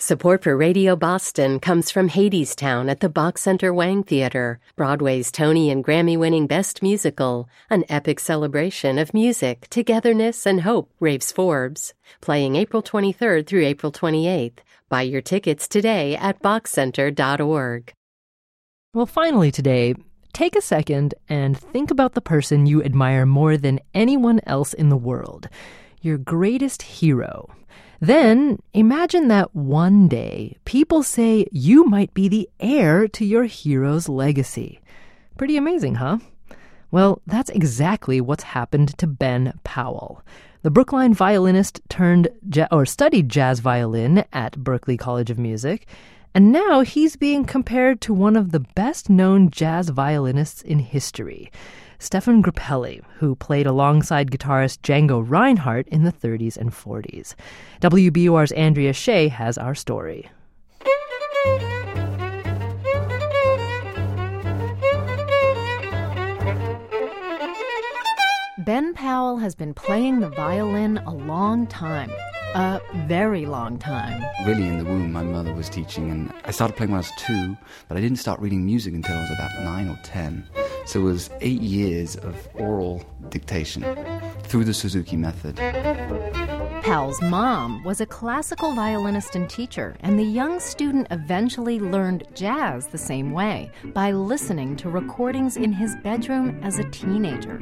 Support for Radio Boston comes from Hadestown at the Bach Center Wang Theater, Broadway's Tony and Grammy-winning Best Musical, an epic celebration of music, togetherness, and hope, raves Forbes. Playing April 23rd through April 28th. Buy your tickets today at bachcenter.org. Well, finally today, take a second and think about the person you admire more than anyone else in the world, your greatest hero. Then imagine that one day people say you might be the heir to your hero's legacy. Pretty amazing, huh? Well, that's exactly what's happened to Ben Powell. The Brookline violinist studied jazz violin at Berklee College of Music, and now he's being compared to one of the best-known jazz violinists in history, Stefan Grappelli, who played alongside guitarist Django Reinhardt in the 30s and 40s. WBUR's Andrea Shea has our story. Ben Powell has been playing the violin a long time. A very long time. Really, in the womb, my mother was teaching, and I started playing when I was 2, but I didn't start reading music until I was about 9 or 10. So it was 8 years of oral dictation through the Suzuki method. Powell's mom was a classical violinist and teacher, and the young student eventually learned jazz the same way, by listening to recordings in his bedroom as a teenager.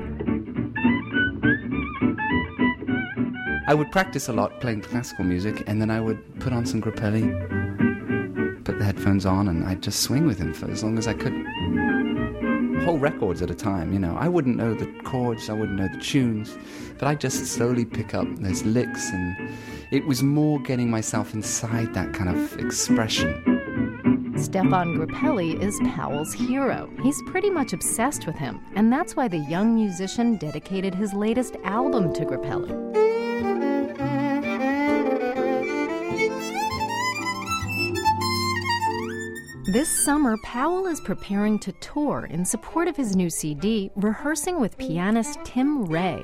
I would practice a lot playing classical music, and then I would put on some Grappelli, put the headphones on, and I'd just swing with him for as long as I could. Whole records at a time, you know. I wouldn't know the chords, I wouldn't know the tunes, but I'd just slowly pick up those licks, and it was more getting myself inside that kind of expression. Stefan Grappelli is Powell's hero. He's pretty much obsessed with him, and that's why the young musician dedicated his latest album to Grappelli. This summer, Powell is preparing to tour in support of his new CD, rehearsing with pianist Tim Ray.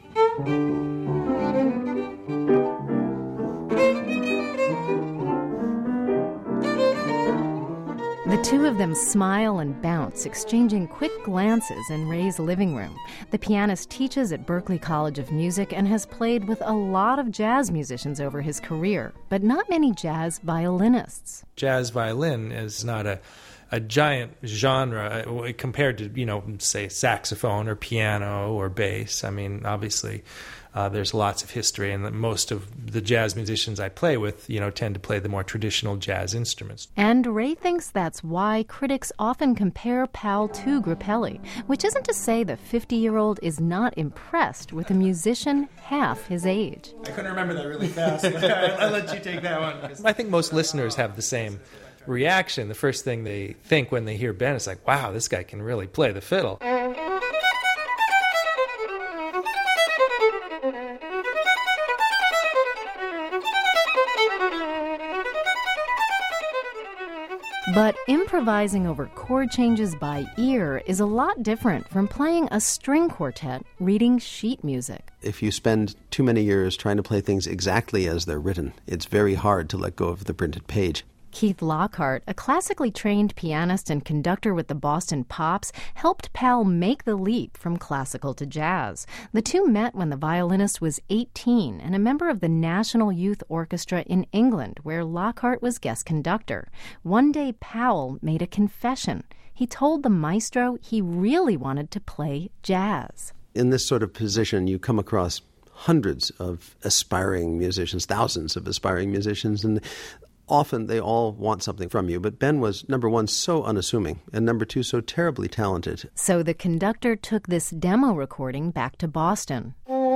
The two of them smile and bounce, exchanging quick glances in Ray's living room. The pianist teaches at Berklee College of Music and has played with a lot of jazz musicians over his career, but not many jazz violinists. Jazz violin is not a giant genre compared to, say, saxophone or piano or bass. I mean, obviously, there's lots of history, and most of the jazz musicians I play with, tend to play the more traditional jazz instruments. And Ray thinks that's why critics often compare Powell to Grappelli, which isn't to say the 50-year-old is not impressed with a musician half his age. I couldn't remember that really fast. I'll let you take that one. I think most listeners have the same reaction. The first thing they think when they hear Ben is like, wow, this guy can really play the fiddle. But improvising over chord changes by ear is a lot different from playing a string quartet reading sheet music. If you spend too many years trying to play things exactly as they're written, it's very hard to let go of the printed page. Keith Lockhart, a classically trained pianist and conductor with the Boston Pops, helped Powell make the leap from classical to jazz. The two met when the violinist was 18 and a member of the National Youth Orchestra in England, where Lockhart was guest conductor. One day, Powell made a confession. He told the maestro he really wanted to play jazz. In this sort of position, you come across hundreds of aspiring musicians, thousands of aspiring musicians, and often they all want something from you, but Ben was, number one, so unassuming, and number two, so terribly talented. So the conductor took this demo recording back to Boston.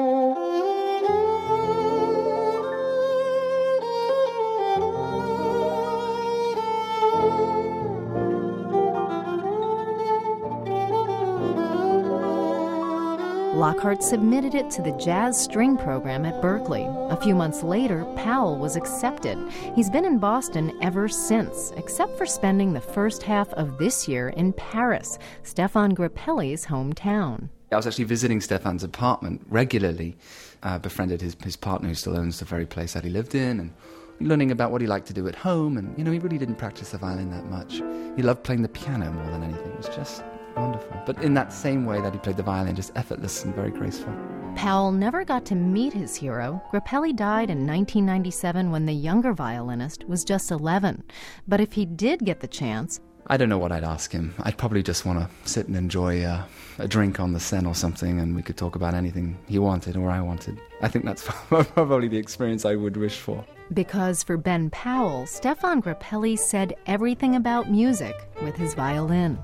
Lockhart submitted it to the jazz string program at Berklee. A few months later, Powell was accepted. He's been in Boston ever since, except for spending the first half of this year in Paris, Stefan Grappelli's hometown. I was actually visiting Stefan's apartment regularly, befriended his partner who still owns the very place that he lived in, and learning about what he liked to do at home, and, he really didn't practice the violin that much. He loved playing the piano more than anything. It was just wonderful. But in that same way that he played the violin, just effortless and very graceful. Powell never got to meet his hero. Grappelli died in 1997 when the younger violinist was just 11. But if he did get the chance... I don't know what I'd ask him. I'd probably just want to sit and enjoy a drink on the Seine or something, and we could talk about anything he wanted or I wanted. I think that's probably the experience I would wish for. Because for Ben Powell, Stefan Grappelli said everything about music with his violin.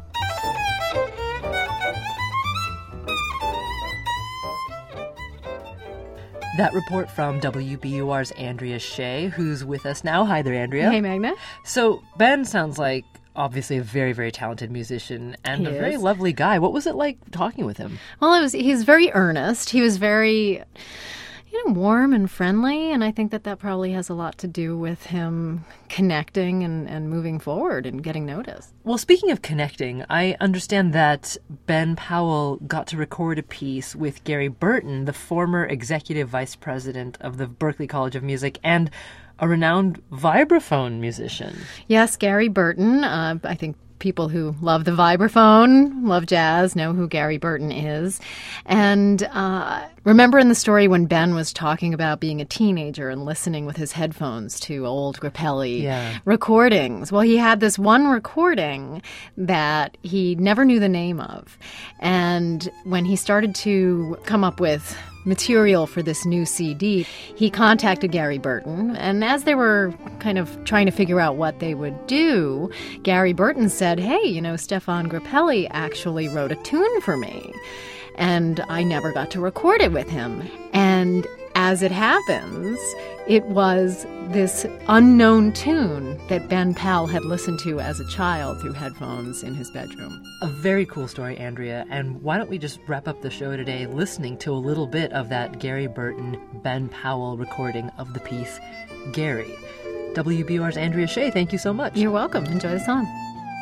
That report from WBUR's Andrea Shea, who's with us now. Hi there, Andrea. Hey, Magna. So Ben sounds like obviously a very, very talented musician and a very lovely guy. What was it like talking with him? Well, he's very earnest. He was very, warm and friendly, and I think that probably has a lot to do with him connecting and moving forward and getting noticed. Well, speaking of connecting, I understand that Ben Powell got to record a piece with Gary Burton, the former executive vice president of the Berklee College of Music and a renowned vibraphone musician. Yes, Gary Burton. I think people who love the vibraphone, love jazz, know who Gary Burton is. And remember in the story when Ben was talking about being a teenager and listening with his headphones to old Grappelli recordings? Well, he had this one recording that he never knew the name of. And when he started to come up with material for this new CD, he contacted Gary Burton, and as they were kind of trying to figure out what they would do, Gary Burton said, hey, Stefan Grappelli actually wrote a tune for me, and I never got to record it with him. And as it happens, it was this unknown tune that Ben Powell had listened to as a child through headphones in his bedroom. A very cool story, Andrea. And why don't we just wrap up the show today listening to a little bit of that Gary Burton, Ben Powell recording of the piece, Gary. WBUR's Andrea Shea, thank you so much. You're welcome. Enjoy the song.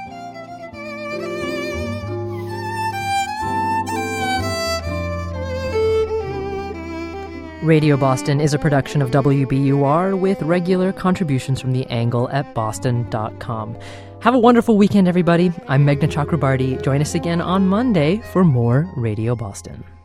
Radio Boston is a production of WBUR with regular contributions from The Angle at boston.com. Have a wonderful weekend, everybody. I'm Meghna Chakrabarty. Join us again on Monday for more Radio Boston.